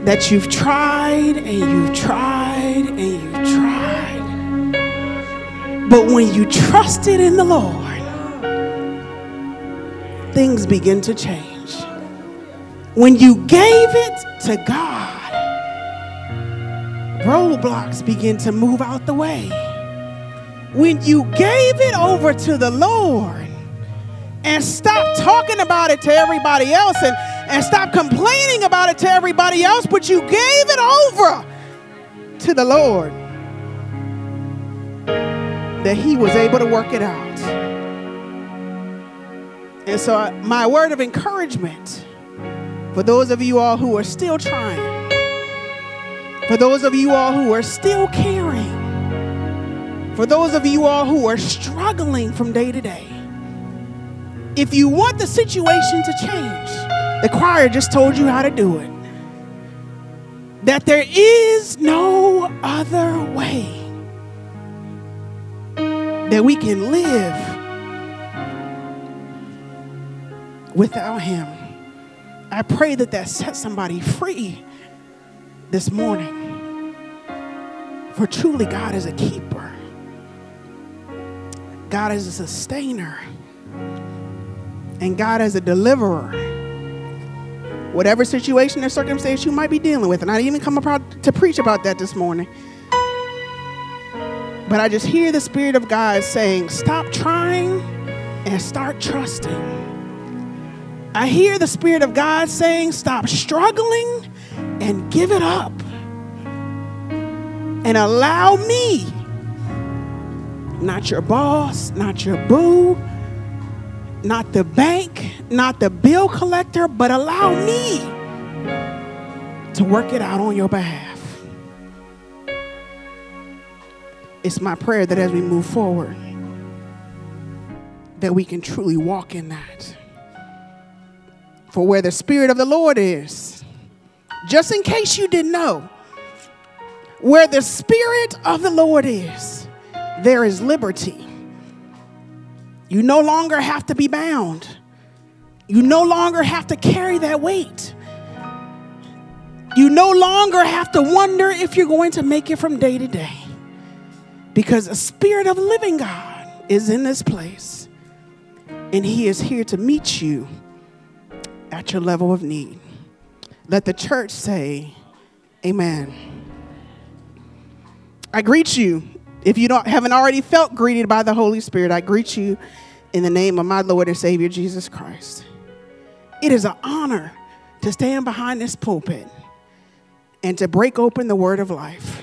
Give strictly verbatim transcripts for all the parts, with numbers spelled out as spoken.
that you've tried and you've tried and you've tried. But when you trusted in the Lord, things begin to change. When you gave it to God, roadblocks begin to move out the way. When you gave it over to the Lord and stop talking about it to everybody else and, and stop complaining about it to everybody else, but you gave it over to the Lord, that he was able to work it out. And so I, my word of encouragement for those of you all who are still trying, for those of you all who are still caring, for those of you all who are struggling from day to day, if you want the situation to change, the choir just told you how to do it. That there is no other way that we can live without him. I pray that that sets somebody free this morning. For truly, God is a keeper. God is a sustainer. And God is a deliverer. Whatever situation or circumstance you might be dealing with, and I didn't even come about to preach about that this morning. But I just hear the Spirit of God saying, stop trying and start trusting. I hear the Spirit of God saying, stop struggling and give it up. And allow me, not your boss, not your boo, not the bank, not the bill collector, but allow me to work it out on your behalf. It's my prayer that as we move forward, that we can truly walk in that. For where the Spirit of the Lord is, just in case you didn't know, where the Spirit of the Lord is, there is liberty. You no longer have to be bound. You no longer have to carry that weight. You no longer have to wonder if you're going to make it from day to day. Because the Spirit of the living God is in this place. And he is here to meet you at your level of need. Let the church say, amen. I greet you. If you don't haven't already felt greeted by the Holy Spirit, I greet you in the name of my Lord and Savior, Jesus Christ. It is an honor to stand behind this pulpit and to break open the word of life.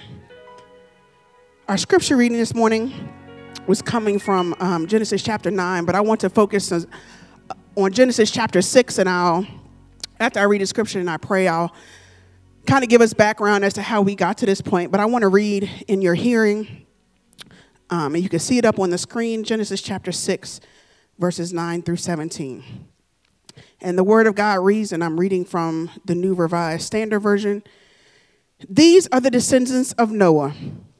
Our scripture reading this morning was coming from um, Genesis chapter nine, but I want to focus on, on Genesis chapter six, and I'll, after I read the scripture and I pray, I'll kind of give us background as to how we got to this point, but I want to read in your hearing. Um, and you can see it up on the screen, Genesis chapter six, verses nine through seventeen. And the word of God reads, and I'm reading from the New Revised Standard Version. These are the descendants of Noah.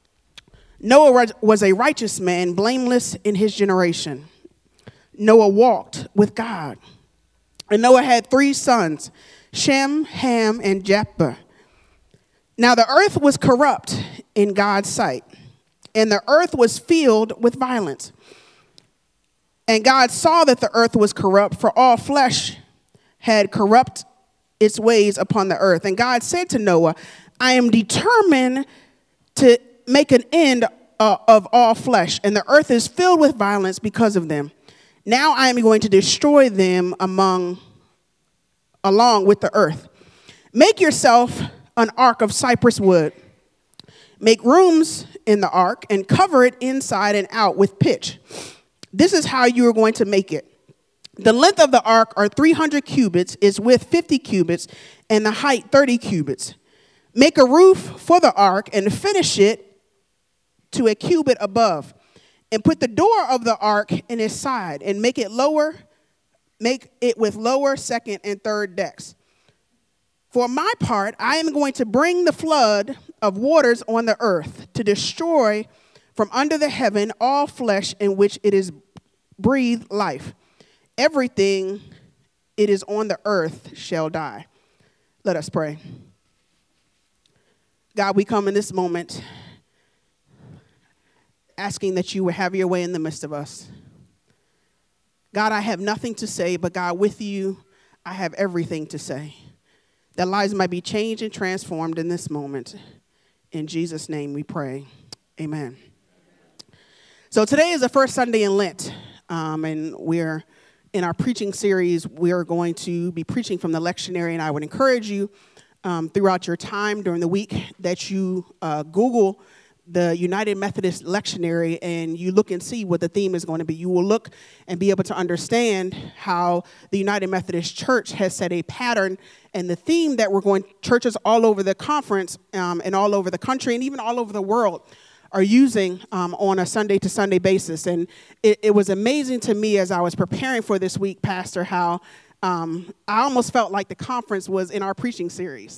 Noah was a righteous man, blameless in his generation. Noah walked with God. And Noah had three sons, Shem, Ham, and Japheth. Now the earth was corrupt in God's sight, and the earth was filled with violence. And God saw that the earth was corrupt, for all flesh had corrupt its ways upon the earth. And God said to Noah, I am determined to make an end uh, of all flesh, and the earth is filled with violence because of them. Now I am going to destroy them among, along with the earth. Make yourself an ark of cypress wood. Make rooms in the ark and cover it inside and out with pitch. This is how you are going to make it. The length of the ark are three hundred cubits, its width fifty cubits, and the height thirty cubits. Make a roof for the ark and finish it to a cubit above. And put the door of the ark in its side and make it lower, make it with lower, second, and third decks. For my part, I am going to bring the flood of waters on the earth to destroy from under the heaven all flesh in which it is breathed life. Everything it is on the earth shall die. Let us pray. God, we come in this moment asking that you would have your way in the midst of us. God, I have nothing to say, but God, with you, I have everything to say. That lives might be changed and transformed in this moment. In Jesus' name we pray. Amen. So today is the first Sunday in Lent, um, and we're in our preaching series. We are going to be preaching from the lectionary, and I would encourage you um, throughout your time during the week that you uh, Google the United Methodist lectionary and you look and see what the theme is going to be. You will look and be able to understand how the United Methodist Church has set a pattern, and the theme that we're going, churches all over the conference um, and all over the country and even all over the world are using um, on a Sunday to Sunday basis. And it, it was amazing to me as I was preparing for this week, Pastor, how um, I almost felt like the conference was in our preaching series.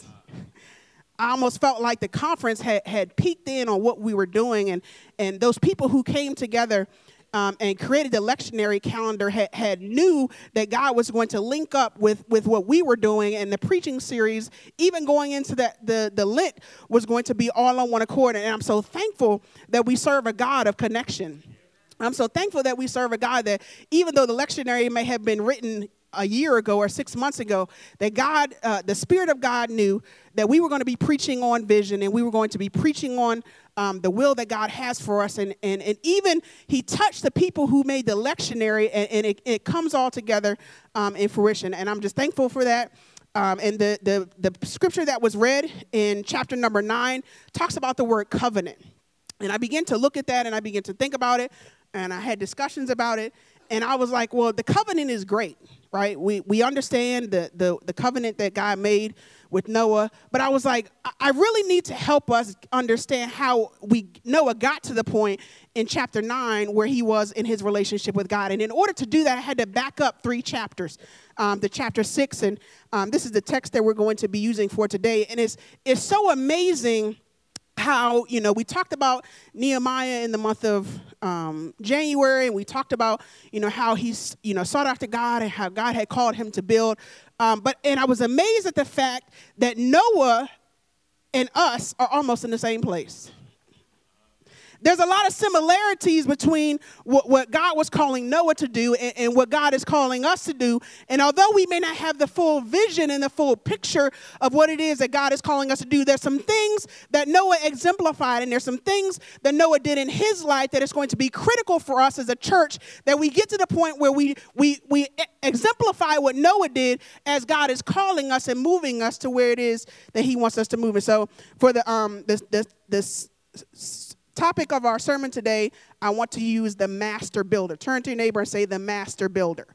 I almost felt like the conference had, had peeked in on what we were doing, and, and those people who came together um, and created the lectionary calendar had, had knew that God was going to link up with, with what we were doing, and the preaching series, even going into the, the, the Lent, was going to be all on one accord. And I'm so thankful that we serve a God of connection. I'm so thankful that we serve a God that even though the lectionary may have been written a year ago or six months ago, that God, uh, the Spirit of God knew that we were going to be preaching on vision, and we were going to be preaching on um, the will that God has for us. And, and, and even he touched the people who made the lectionary, and, and it, it comes all together um, in fruition. And I'm just thankful for that. Um, and the, the, the scripture that was read in chapter number nine talks about the word covenant. And I began to look at that, and I began to think about it, and I had discussions about it. And I was like, well, the covenant is great, right? We we understand the, the, the covenant that God made with Noah. But I was like, I really need to help us understand how we Noah got to the point in chapter nine where he was in his relationship with God. And in order to do that, I had to back up three chapters, um, the chapter six. And um, this is the text that we're going to be using for today. And it's it's so amazing how, you know, we talked about Nehemiah in the month of um, January, and we talked about, you know, how he's, you know, sought after God and how God had called him to build. Um, but, and I was amazed at the fact that Noah and us are almost in the same place. There's a lot of similarities between what, what God was calling Noah to do and, and what God is calling us to do. And although we may not have the full vision and the full picture of what it is that God is calling us to do, there's some things that Noah exemplified, and there's some things that Noah did in his life that is going to be critical for us as a church, that we get to the point where we we we exemplify what Noah did as God is calling us and moving us to where it is that he wants us to move. And so for the um this this this topic of our sermon today, I want to use the master builder. Turn to your neighbor and say the master builder.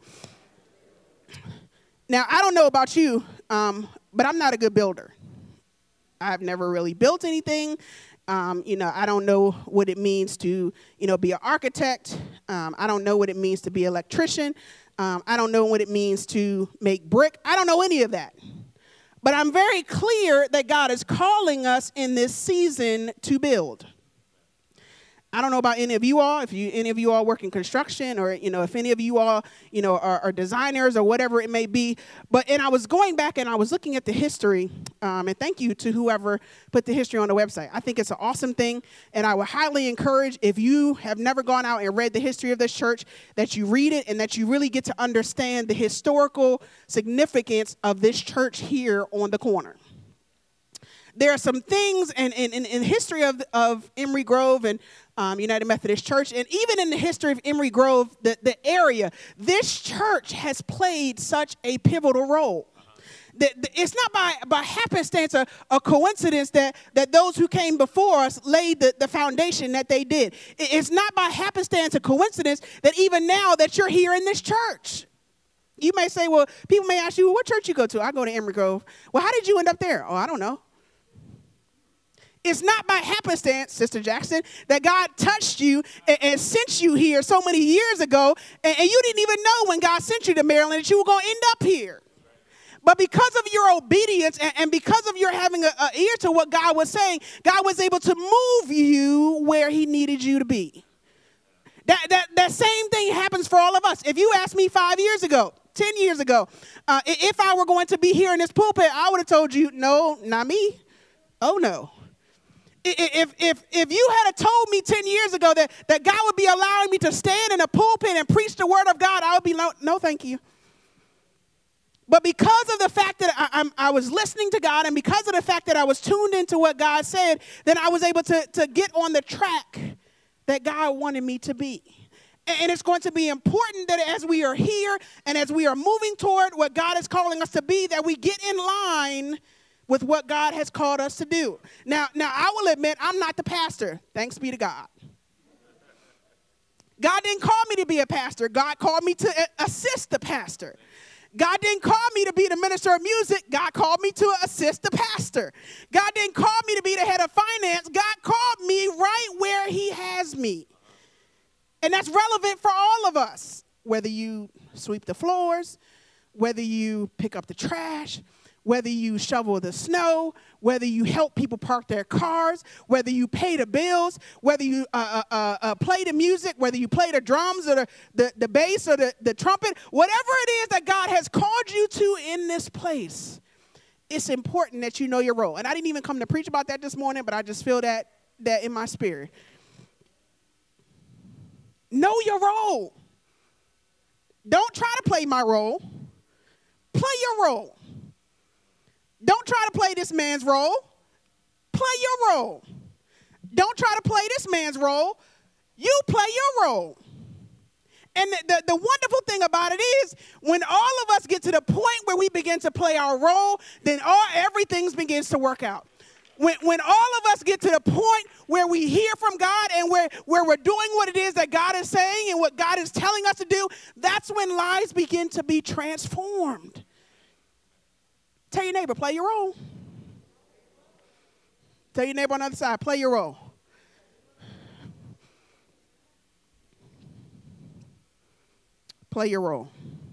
Now, I don't know about you, um, but I'm not a good builder. I've never really built anything. Um, you know, I don't know what it means to, you know, be an architect. Um, I don't know what it means to be an electrician. Um, I don't know what it means to make brick. I don't know any of that. But I'm very clear that God is calling us in this season to build. I don't know about any of you all, if you any of you all work in construction, or, you know, if any of you all, you know, are, are designers or whatever it may be. But, and I was going back and I was looking at the history, um, and thank you to whoever put the history on the website. I think it's an awesome thing, and I would highly encourage, if you have never gone out and read the history of this church, that you read it and that you really get to understand the historical significance of this church here on the corner. There are some things in, in, in history of, of Emory Grove and um, United Methodist Church, and even in the history of Emory Grove, the, the area, this church has played such a pivotal role. The, the, it's not by, by happenstance or a coincidence that, that those who came before us laid the, the foundation that they did. It, it's not by happenstance or coincidence that even now that you're here in this church. You may say, well, people may ask you, well, what church you go to? I go to Emory Grove. Well, how did you end up there? Oh, I don't know. It's not by happenstance, Sister Jackson, that God touched you and, and sent you here so many years ago, and, and you didn't even know when God sent you to Maryland that you were going to end up here. But because of your obedience and, and because of your having an ear to what God was saying, God was able to move you where he needed you to be. That, that, that same thing happens for all of us. If you asked me five years ago, ten years ago, uh, if I were going to be here in this pulpit, I would have told you, no, not me. Oh, no. If, if, if you had told me ten years ago that, that God would be allowing me to stand in a pulpit and preach the word of God, I would be no, no thank you. But because of the fact that I, I'm, I was listening to God, and because of the fact that I was tuned into what God said, then I was able to, to get on the track that God wanted me to be. And it's going to be important that as we are here and as we are moving toward what God is calling us to be, that we get in line with what God has called us to do. Now, now I will admit I'm not the pastor. Thanks be to God. God didn't call me to be a pastor. God called me to assist the pastor. God didn't call me to be the minister of music. God called me to assist the pastor. God didn't call me to be the head of finance. God called me right where he has me. And that's relevant for all of us, whether you sweep the floors, whether you pick up the trash, whether you shovel the snow, whether you help people park their cars, whether you pay the bills, whether you uh, uh, uh, play the music, whether you play the drums or the, the, the bass or the, the trumpet, whatever it is that God has called you to in this place, it's important that you know your role. And I didn't even come to preach about that this morning, but I just feel that, that in my spirit. Know your role. Don't try to play my role. Play your role. Don't try to play this man's role. Play your role. Don't try to play this man's role. You play your role. And the, the, the wonderful thing about it is when all of us get to the point where we begin to play our role, then all everything begins to work out. When, when all of us get to the point where we hear from God and where, where we're doing what it is that God is saying and what God is telling us to do, that's when lives begin to be transformed. Tell your neighbor, play your role. Tell your neighbor on the other side, play your role. Play your role.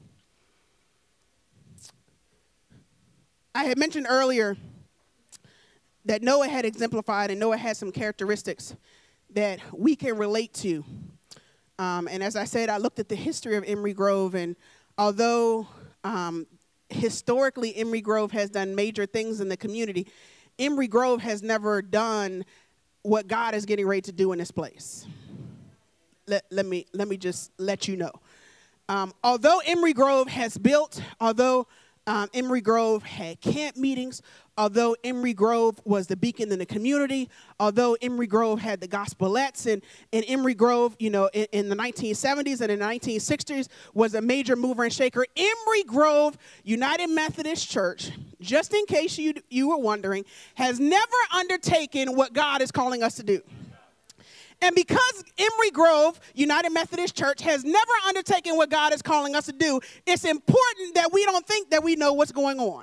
I had mentioned earlier that Noah had exemplified, and Noah had some characteristics that we can relate to. Um, and as I said, I looked at the history of Emery Grove, and although um, historically Emery Grove has done major things in the community, Emery Grove has never done what God is getting ready to do in this place. Let, let, me, let me just let you know. Um, although Emery Grove has built, although um, Emery Grove had camp meetings, although Emery Grove was the beacon in the community, although Emery Grove had the gospelettes, and, and Emery Grove, you know, in, in the nineteen seventies and in the nineteen sixties was a major mover and shaker, Emery Grove United Methodist Church, just in case you, you were wondering, has never undertaken what God is calling us to do. And because Emery Grove United Methodist Church has never undertaken what God is calling us to do, it's important that we don't think that we know what's going on.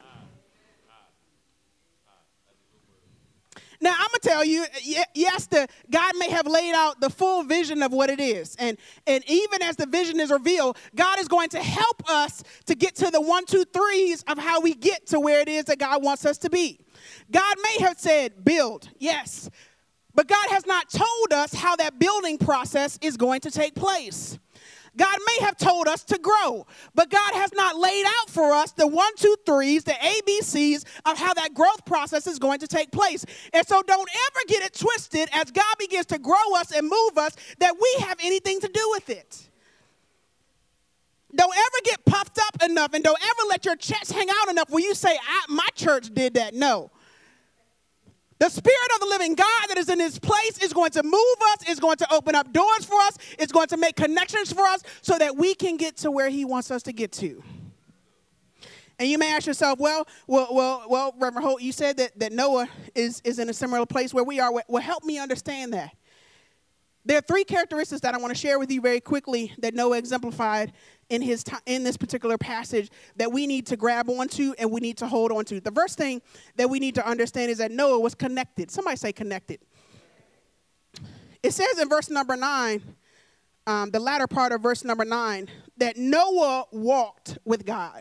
Now, I'm going to tell you, yes, the, God may have laid out the full vision of what it is. And, and even as the vision is revealed, God is going to help us to get to the one, two, threes of how we get to where it is that God wants us to be. God may have said, build, yes. But God has not told us how that building process is going to take place. God may have told us to grow, but God has not laid out for us the one, two, threes, the A B Cs of how that growth process is going to take place. And so don't ever get it twisted as God begins to grow us and move us that we have anything to do with it. Don't ever get puffed up enough, and don't ever let your chest hang out enough where you say, I, my church did that. No. The Spirit of the living God that is in this place is going to move us, is going to open up doors for us, it's going to make connections for us so that we can get to where he wants us to get to. And you may ask yourself, well, well, well, well, Reverend Holt, you said that, that Noah is, is in a similar place where we are. Well, help me understand that. There are three characteristics that I want to share with you very quickly that Noah exemplified in his t- in this particular passage that we need to grab onto and we need to hold on to. The first thing that we need to understand is that Noah was connected. Somebody say connected. It says in verse number nine, um, the latter part of verse number nine, that Noah walked with God.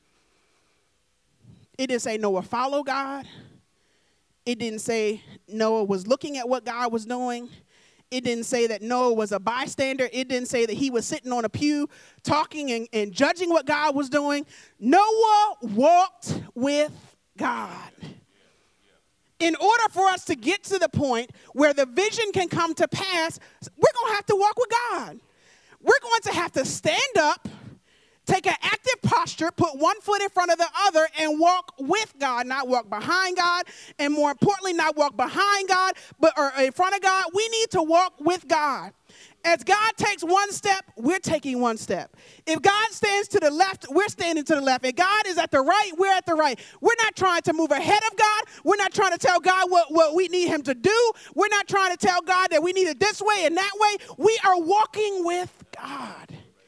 It didn't say Noah followed God. It didn't say Noah was looking at what God was doing. It didn't say that Noah was a bystander. It didn't say that he was sitting on a pew talking and, and judging what God was doing. Noah walked with God. in order for us to get to the point where the vision can come to pass, we're going to have to walk with God. We're going to have to stand up, take an active posture, put one foot in front of the other, and walk with God, not walk behind God, and more importantly, not walk behind God, but or in front of God. We need to walk with God. As God takes one step, we're taking one step. If God stands to the left, we're standing to the left. If God is at the right, we're at the right. We're not trying to move ahead of God. We're not trying to tell God what, what we need him to do. We're not trying to tell God that we need it this way and that way. We are walking with God.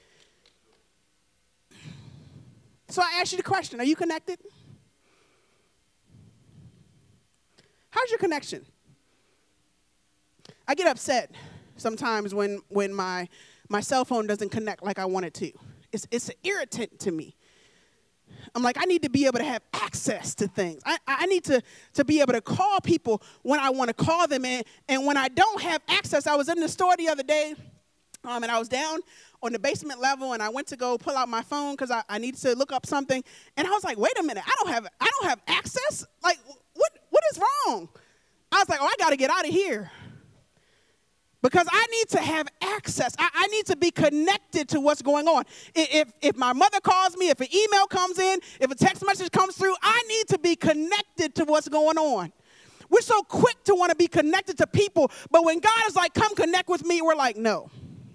So I ask you the question, are you connected? How's your connection? I get upset sometimes when when my my cell phone doesn't connect like I want it to. It's it's an irritant to me. I'm like, I need to be able to have access to things. I, I need to, to be able to call people when I want to call them. And, and when I don't have access, I was in the store the other day, um, and I was down on the basement level, and I went to go pull out my phone because I, I needed to look up something. And I was like, wait a minute, I don't have I don't have access? Like, what what is wrong? I was like, oh, I got to get out of here. Because I need to have access. I, I need to be connected to what's going on. If, if my mother calls me, if an email comes in, if a text message comes through, I need to be connected to what's going on. We're so quick to want to be connected to people, but when God is like, come connect with me, we're like, no.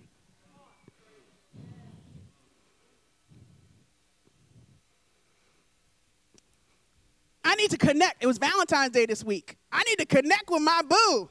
I need to connect. It was Valentine's Day this week. I need to connect with my boo.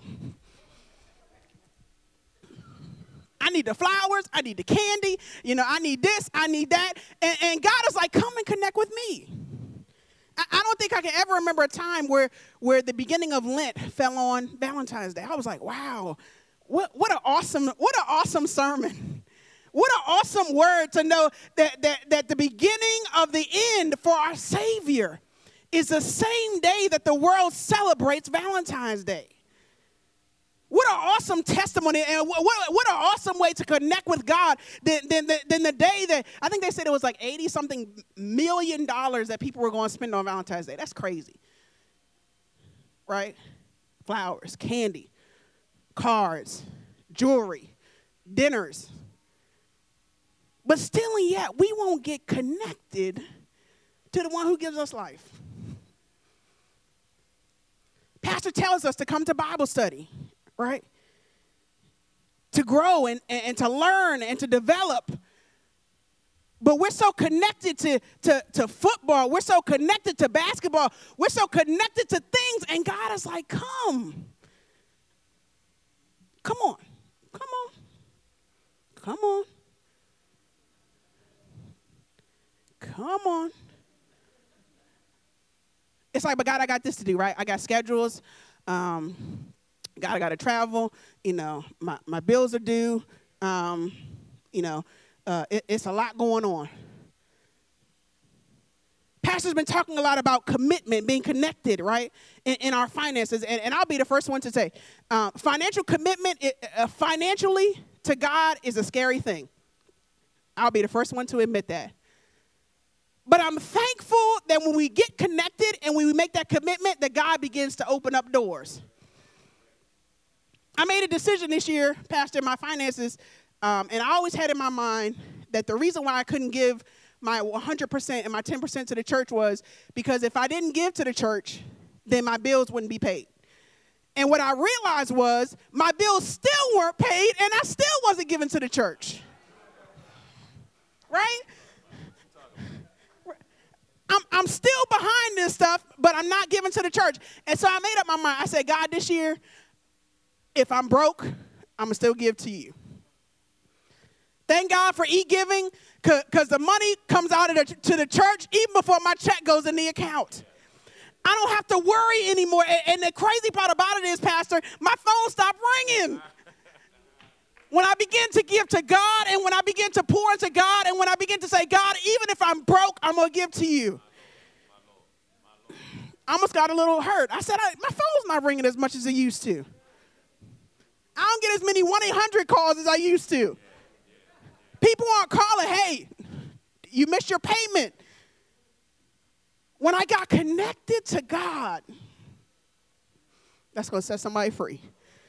I need the flowers. I need the candy. You know, I need this. I need that. And, and God is like, come and connect with me. I, I don't think I can ever remember a time where, where the beginning of Lent fell on Valentine's Day. I was like, wow, what, what an awesome, what an awesome sermon. What an awesome word to know that, that, that the beginning of the end for our Savior is the same day that the world celebrates Valentine's Day. What an awesome testimony, and what, what an awesome way to connect with God than, than, than the day that, I think they said it was like eighty-something million dollars that people were going to spend on Valentine's Day. That's crazy, right? Flowers, candy, cards, jewelry, dinners. But still and yet, we won't get connected to the one who gives us life. Pastor tells us to come to Bible study. Right? To grow and, and, and to learn and to develop. But we're so connected to, to, to football. We're so connected to basketball. We're so connected to things. And God is like, come. Come on. Come on. Come on. Come on. It's like, but God, I got this to do, right? I got schedules. Um... God, I got to travel, you know, my, my bills are due, um, you know, uh, it, it's a lot going on. Pastor's been talking a lot about commitment, being connected, right, in, in our finances. And, and I'll be the first one to say, uh, financial commitment it, uh, financially to God is a scary thing. I'll be the first one to admit that. But I'm thankful that when we get connected and when we make that commitment, that God begins to open up doors. I made a decision this year, Pastor, in my finances, um, and I always had in my mind that the reason why I couldn't give my one hundred percent and my ten percent to the church was because if I didn't give to the church, then my bills wouldn't be paid. And what I realized was my bills still weren't paid, and I still wasn't given to the church. Right? I'm, I'm still behind this stuff, but I'm not giving to the church. And so I made up my mind. I said, God, this year, if I'm broke, I'm going to still give to you. Thank God for e-giving, because the money comes out of the, to the church even before my check goes in the account. I don't have to worry anymore. And, and the crazy part about it is, Pastor, my phone stopped ringing. When I begin to give to God and when I begin to pour into God and when I begin to say, God, even if I'm broke, I'm going to give to you. I almost got a little hurt. I said, I, my phone's not ringing as much as it used to. I don't get as many one eight hundred calls as I used to. People aren't calling, hey, you missed your payment. When I got connected to God, That's going to set somebody free.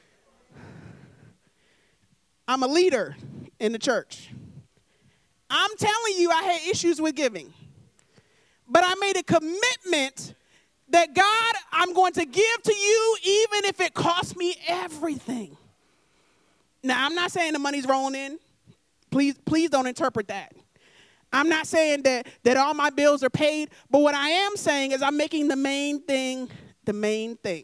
I'm a leader in the church. I'm telling you, I had issues with giving. But I made a commitment that, God, I'm going to give to you even if it costs me everything. Now, I'm not saying the money's rolling in. Please, please don't interpret that. I'm not saying that, that all my bills are paid. But what I am saying is I'm making the main thing the main thing.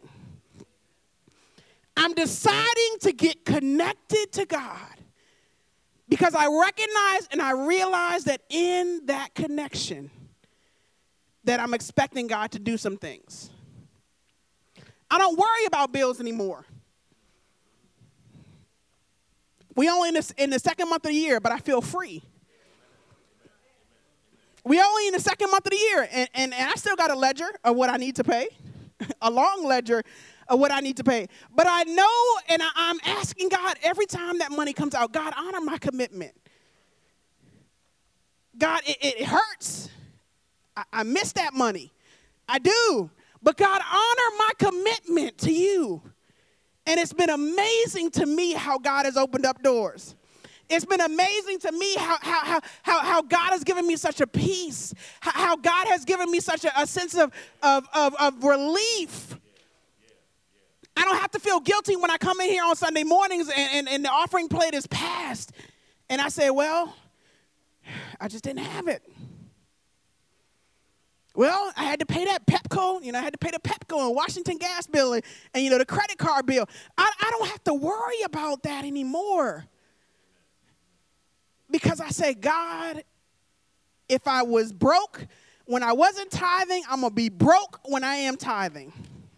I'm deciding to get connected to God because I recognize and I realize that in that connection that I'm expecting God to do some things. I don't worry about bills anymore. We only in the, in the second month of the year, but I feel free. We only in the second month of the year, and, and, and I still got a ledger of what I need to pay, a long ledger of what I need to pay. But I know, and I, I'm asking God every time that money comes out, God, honor my commitment. God, it, it hurts. I, I miss that money. I do. But God, honor my commitment to you. And it's been amazing to me how God has opened up doors. It's been amazing to me how, how, how, how God has given me such a peace, how, how God has given me such a, a sense of, of, of, of relief. I don't have to feel guilty when I come in here on Sunday mornings and, and, and the offering plate is passed. And I say, well, I just didn't have it. Well, I had to pay that Pepco, you know, I had to pay the Pepco and Washington gas bill and, and you know, the credit card bill. I, I don't have to worry about that anymore. Because I say, God, if I was broke when I wasn't tithing, I'm going to be broke when I am tithing.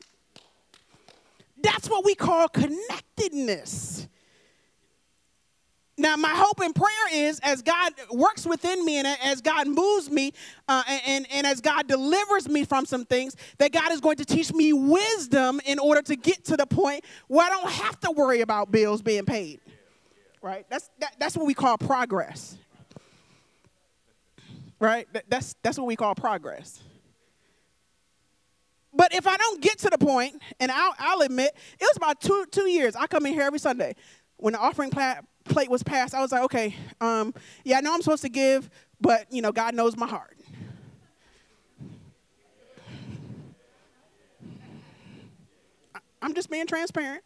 That's what we call connectedness. Now, my hope and prayer is as God works within me and as God moves me uh, and, and as God delivers me from some things, that God is going to teach me wisdom in order to get to the point where I don't have to worry about bills being paid. Right? That's that, that's what we call progress. Right? That, that's that's what we call progress. But if I don't get to the point, and I'll, I'll admit, it was about two two years. I come in here every Sunday. When the offering pla- plate was passed, I was like, okay, um, yeah, I know I'm supposed to give, but you know, God knows my heart. I, I'm just being transparent.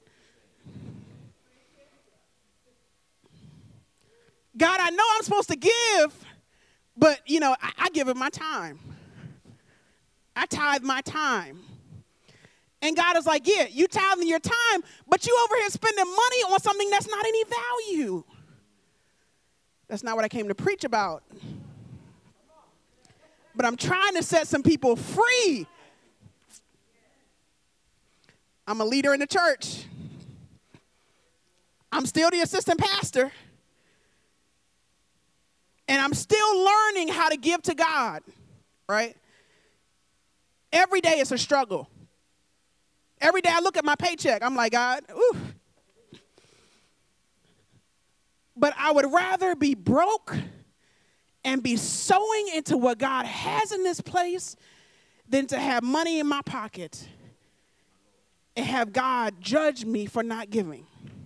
God, I know I'm supposed to give, but, you know, I, I give it my time. I tithe my time. And God is like, yeah, you tithing your time, but you over here spending money on something that's not any value. That's not what I came to preach about. But I'm trying to set some people free. I'm a leader in the church. I'm still the assistant pastor. And I'm still learning how to give to God, right? Every day it's a struggle. Every day I look at my paycheck, I'm like, God, ooh. But I would rather be broke and be sowing into what God has in this place than to have money in my pocket and have God judge me for not giving.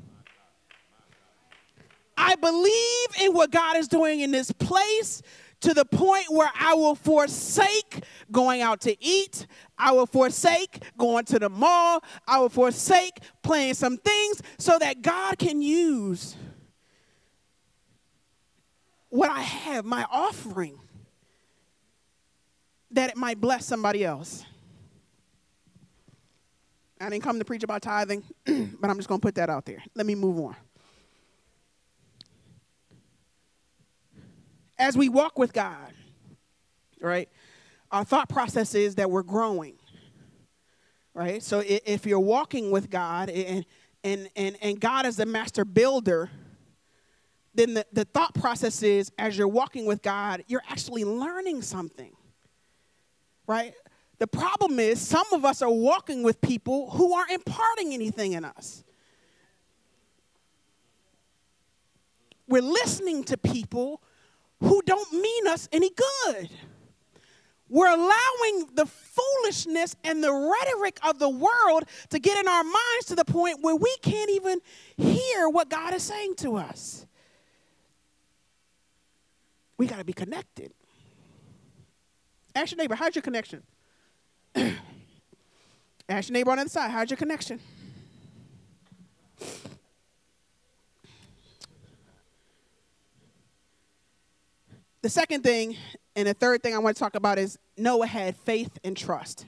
I believe in what God is doing in this place to the point where I will forsake going out to eat. I will forsake going to the mall. I will forsake playing some things so that God can use what I have, my offering, that it might bless somebody else. I didn't come to preach about tithing, but I'm just going to put that out there. Let me move on. As we walk with God, right, our thought process is that we're growing, right? So if you're walking with God and and and, and God is the master builder, then the, the thought process is as you're walking with God, you're actually learning something, right? The problem is some of us are walking with people who aren't imparting anything in us. We're listening to people who don't mean us any good. We're allowing the foolishness and the rhetoric of the world to get in our minds to the point where we can't even hear what God is saying to us. We got to be connected. Ask your neighbor, how's your connection? Ask your neighbor on the other side, how's your connection? The second thing and the third thing I want to talk about is Noah had faith and trust.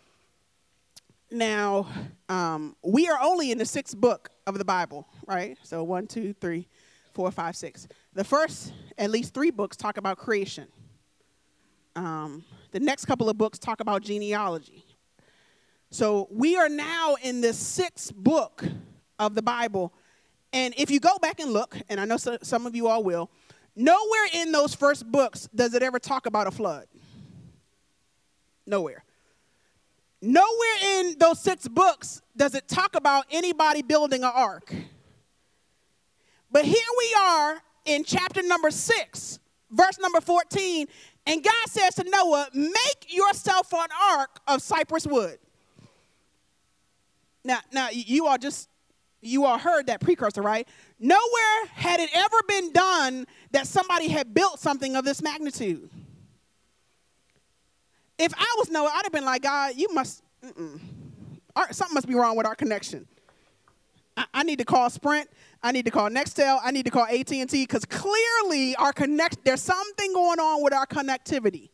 Now, um, we are only in the sixth book of the Bible, right? So one, two, three, four, five, six. The first, at least three books talk about creation. Um, the next couple of books talk about genealogy. So we are now in the sixth book of the Bible. And if you go back and look, and I know so, some of you all will, nowhere in those first books does it ever talk about a flood. Nowhere. Nowhere in those six books does it talk about anybody building an ark. But here we are in chapter number six, verse number fourteen, and God says to Noah, make yourself an ark of cypress wood. Now, now you all just, you all heard that precursor, right? Nowhere had it ever been done that somebody had built something of this magnitude. If I was Noah, I'd have been like, God, you must, mm-mm. Our, something must be wrong with our connection. I, I need to call Sprint. I need to call Nextel. I need to call A T and T because clearly our connect, there's something going on with our connectivity.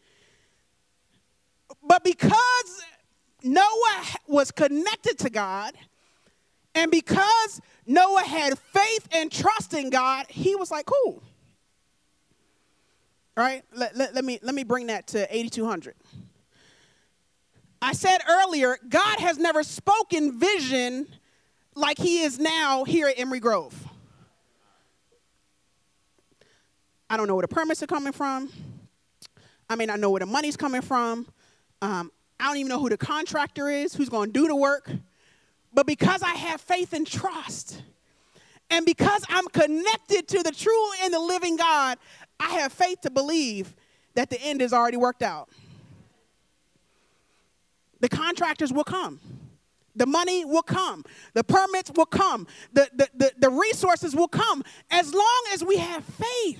But because Noah was connected to God, and because Noah had faith and trust in God, he was like, cool. All right, let, let, let me, let me bring that to eighty-two hundred. I said earlier, God has never spoken vision like he is now here at Emory Grove. I don't know where the permits are coming from. I may not know where the money's coming from. Um, I don't even know who the contractor is, who's going to do the work. But because I have faith and trust, and because I'm connected to the true and the living God, I have faith to believe that the end is already worked out. The contractors will come. The money will come. The permits will come. The, the, the, the resources will come as long as we have faith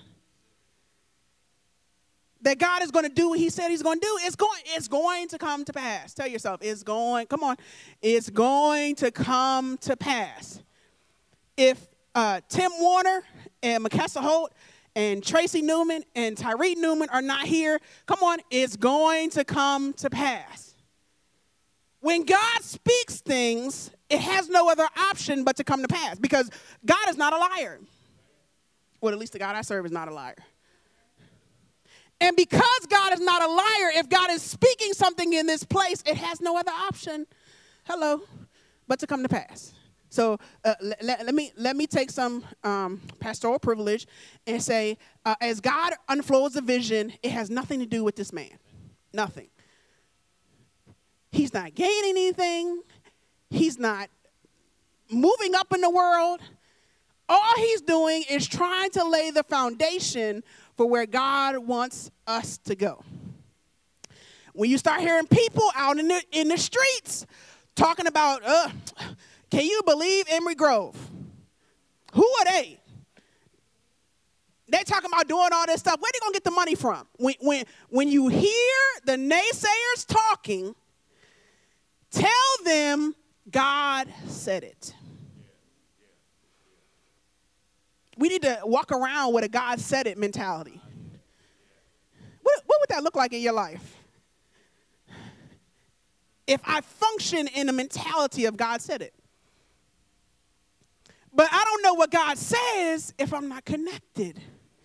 that God is going to do what he said he's going to do. It's going, it's going to come to pass. Tell yourself, it's going, come on, it's going to come to pass. If uh, Tim Warner and Makessa Holt and Tracy Newman and Tyree Newman are not here, come on, it's going to come to pass. When God speaks things, it has no other option but to come to pass because God is not a liar. Well, at least the God I serve is not a liar. And because God is not a liar, if God is speaking something in this place, it has no other option, hello, but to come to pass. So uh, let, let, let me let me take some um, pastoral privilege and say, uh, as God unfolds the vision, it has nothing to do with this man. Nothing. He's not gaining anything. He's not moving up in the world. All he's doing is trying to lay the foundation for where God wants us to go. When you start hearing people out in the, in the streets talking about, uh, can you believe Emory Grove? Who are they? They're talking about doing all this stuff. Where are they going to get the money from? When, when, when you hear the naysayers talking, tell them God said it. We need to walk around with a God said it mentality. What, what would that look like in your life? If I function in the mentality of God said it. But I don't know what God says if I'm not connected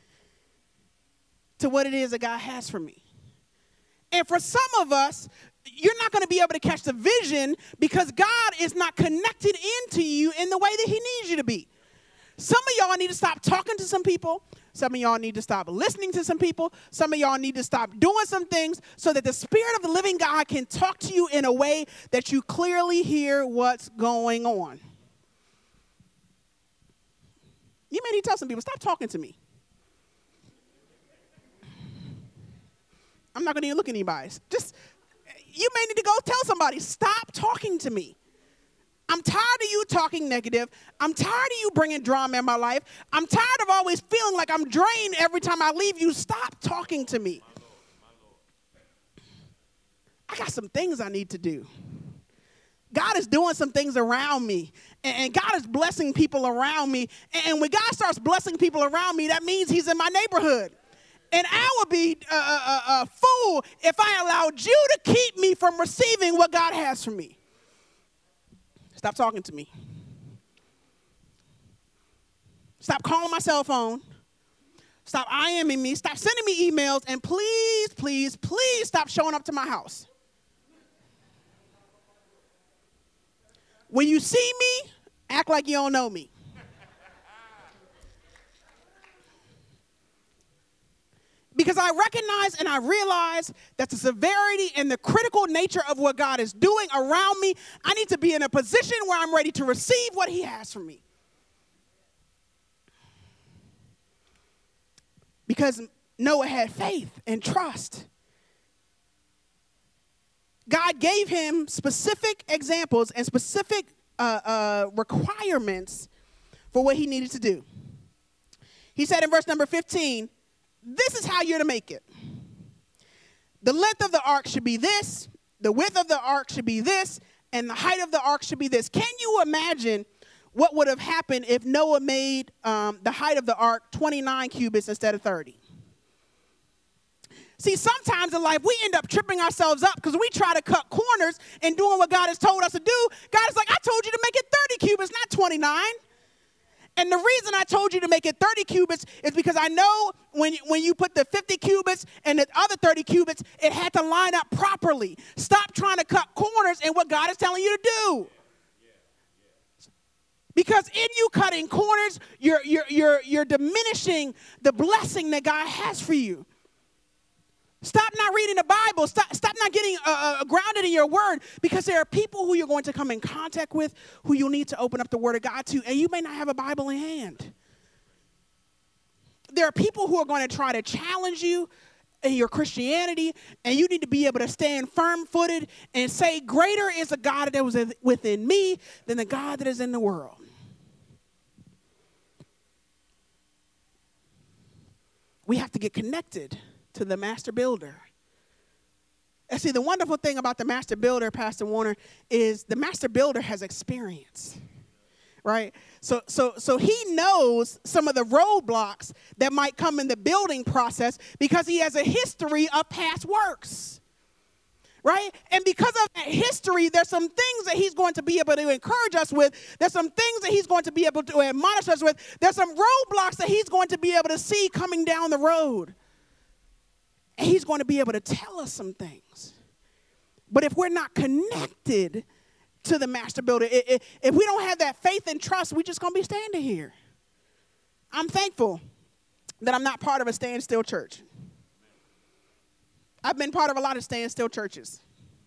to what it is that God has for me. And for some of us, you're not going to be able to catch the vision because God is not connected into you in the way that he needs you to be. Some of y'all need to stop talking to some people. Some of y'all need to stop listening to some people. Some of y'all need to stop doing some things so that the Spirit of the living God can talk to you in a way that you clearly hear what's going on. You may need to tell some people, stop talking to me. I'm not going to even look at anybody. Just, you may somebody, stop talking to me. I'm tired of you talking negative. I'm tired of you bringing drama in my life. I'm tired of always feeling like I'm drained every time I leave you. Stop talking to me. My Lord, my Lord. I got some things I need to do. God is doing some things around me, and God is blessing people around me. And when God starts blessing people around me, that means he's in my neighborhood. And I would be a, a, a fool if I allowed you to keep me from receiving what God has for me. Stop talking to me. Stop calling my cell phone. Stop IMing me. Stop sending me emails. And please, please, please stop showing up to my house. When you see me, act like you don't know me. Because I recognize and I realize that the severity and the critical nature of what God is doing around me, I need to be in a position where I'm ready to receive what he has for me. Because Noah had faith and trust. God gave him specific examples and specific uh, uh, requirements for what he needed to do. He said in verse number fifteen, this is how you're to make it. The length of the ark should be this, the width of the ark should be this, and the height of the ark should be this. Can you imagine what would have happened if Noah made um, the height of the ark twenty-nine cubits instead of thirty? See, sometimes in life, we end up tripping ourselves up because we try to cut corners and doing what God has told us to do. God is like, I told you to make it thirty cubits, not twenty-nine. And the reason I told you to make it thirty cubits is because I know when, when you put the fifty cubits and the other thirty cubits, it had to line up properly. Stop trying to cut corners in what God is telling you to do. Because in you cutting corners, you're, you're, you're, you're diminishing the blessing that God has for you. Stop not reading the Bible. Stop, stop not getting uh, uh, grounded in your word, because there are people who you're going to come in contact with who you'll need to open up the word of God to, and you may not have a Bible in hand. There are people who are going to try to challenge you in your Christianity, and you need to be able to stand firm-footed and say, greater is the God that was within me than the God that is in the world. We have to get connected to the master builder. And see, the wonderful thing about the master builder, Pastor Warner, is the master builder has experience, right? So, so, so he knows some of the roadblocks that might come in the building process because he has a history of past works, right? And because of that history, there's some things that he's going to be able to encourage us with. There's some things that he's going to be able to admonish us with. There's some roadblocks that he's going to be able to see coming down the road. And he's going to be able to tell us some things. But if we're not connected to the master builder, if we don't have that faith and trust, we're just going to be standing here. I'm thankful that I'm not part of a standstill church. I've been part of a lot of standstill churches.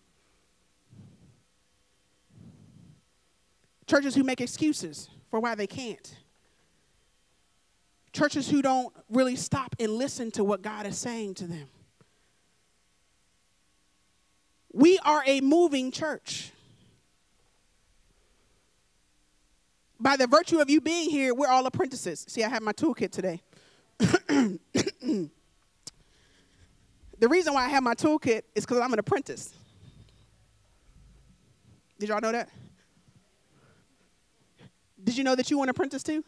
Churches who make excuses for why they can't. Churches who don't really stop and listen to what God is saying to them. We are a moving church. By the virtue of you being here, we're all apprentices. See, I have my toolkit today. The reason why I have my toolkit is because I'm an apprentice. Did y'all know that? Did you know that you were an apprentice too?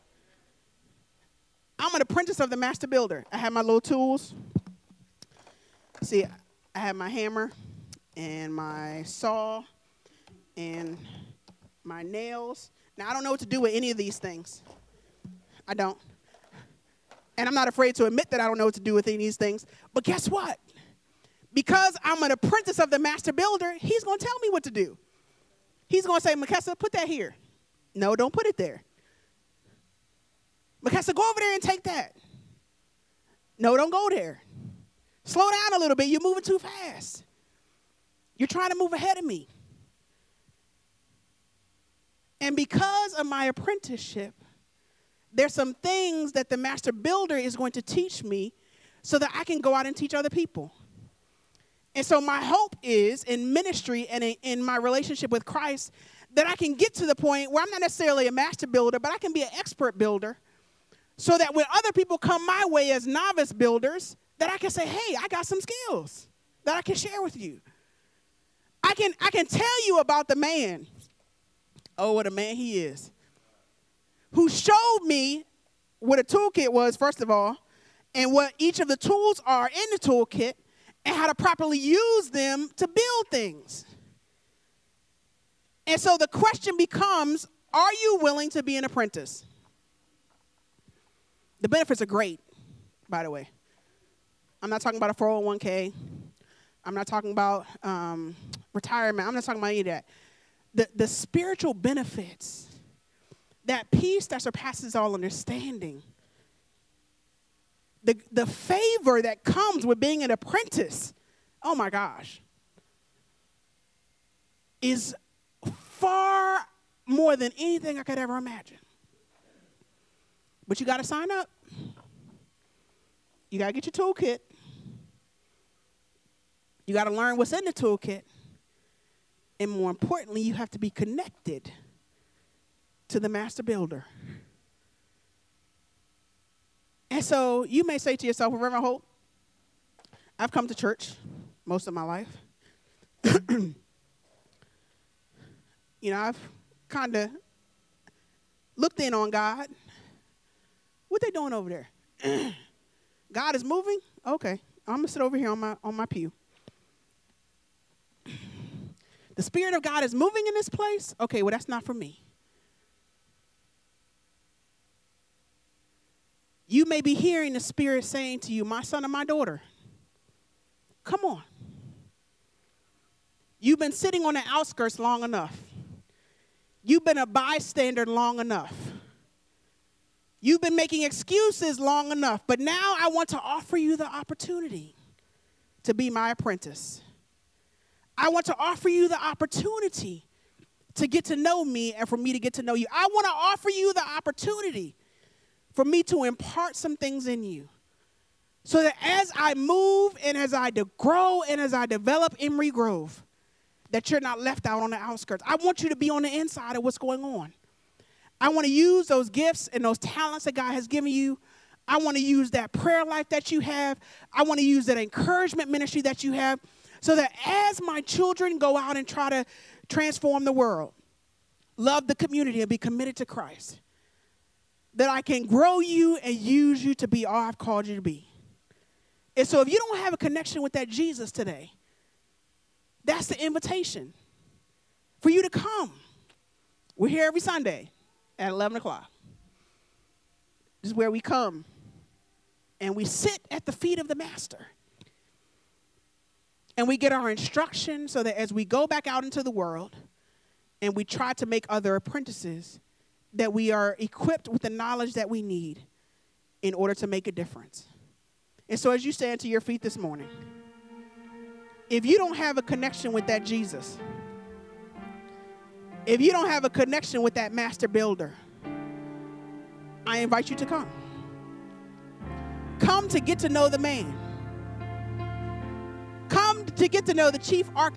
I'm an apprentice of the master builder. I have my little tools. See, I have my hammer and my saw and my nails. Now, I don't know what to do with any of these things. I don't. And I'm not afraid to admit that I don't know what to do with any of these things. But guess what? Because I'm an apprentice of the master builder, he's going to tell me what to do. He's going to say, Makessa, put that here. No, don't put it there. Makessa, go over there and take that. No, don't go there. Slow down a little bit. You're moving too fast. You're trying to move ahead of me. And because of my apprenticeship, there's some things that the master builder is going to teach me so that I can go out and teach other people. And so my hope is in ministry and in, in my relationship with Christ that I can get to the point where I'm not necessarily a master builder, but I can be an expert builder, so that when other people come my way as novice builders, that I can say, hey, I got some skills that I can share with you. I can, I can tell you about the man, oh, what a man he is, who showed me what a toolkit was, first of all, and what each of the tools are in the toolkit, and how to properly use them to build things. And so the question becomes, are you willing to be an apprentice? The benefits are great, by the way. I'm not talking about a four oh one k. I'm not talking about um, retirement. I'm not talking about any of that. The, the spiritual benefits, that peace that surpasses all understanding, the, the favor that comes with being an apprentice, oh my gosh, is far more than anything I could ever imagine. But you got to sign up. You got to get your toolkit. You got to learn what's in the toolkit. And more importantly, you have to be connected to the master builder. And so you may say to yourself, well, Reverend Hope, I've come to church most of my life. You know, I've kind of looked in on God. What they doing over there? God is moving? Okay. I'm going to sit over here on my, on my pew. The Spirit of God is moving in this place? Okay, well, that's not for me. You may be hearing the Spirit saying to you, my son and my daughter, come on. You've been sitting on the outskirts long enough. You've been a bystander long enough. You've been making excuses long enough. But now I want to offer you the opportunity to be my apprentice. I want to offer you the opportunity to get to know me and for me to get to know you. I want to offer you the opportunity for me to impart some things in you, so that as I move and as I de- grow and as I develop Emory Grove, that you're not left out on the outskirts. I want you to be on the inside of what's going on. I want to use those gifts and those talents that God has given you. I want to use that prayer life that you have. I want to use that encouragement ministry that you have, so that as my children go out and try to transform the world, love the community, and be committed to Christ, that I can grow you and use you to be all I've called you to be. And so if you don't have a connection with that Jesus today, that's the invitation for you to come. We're here every Sunday at eleven o'clock. This is where we come and we sit at the feet of the Master. And we get our instruction so that as we go back out into the world and we try to make other apprentices, that we are equipped with the knowledge that we need in order to make a difference. And so as you stand to your feet this morning, if you don't have a connection with that Jesus, if you don't have a connection with that master builder, I invite you to come. Come to get to know the man. Come to get to know the chief architect.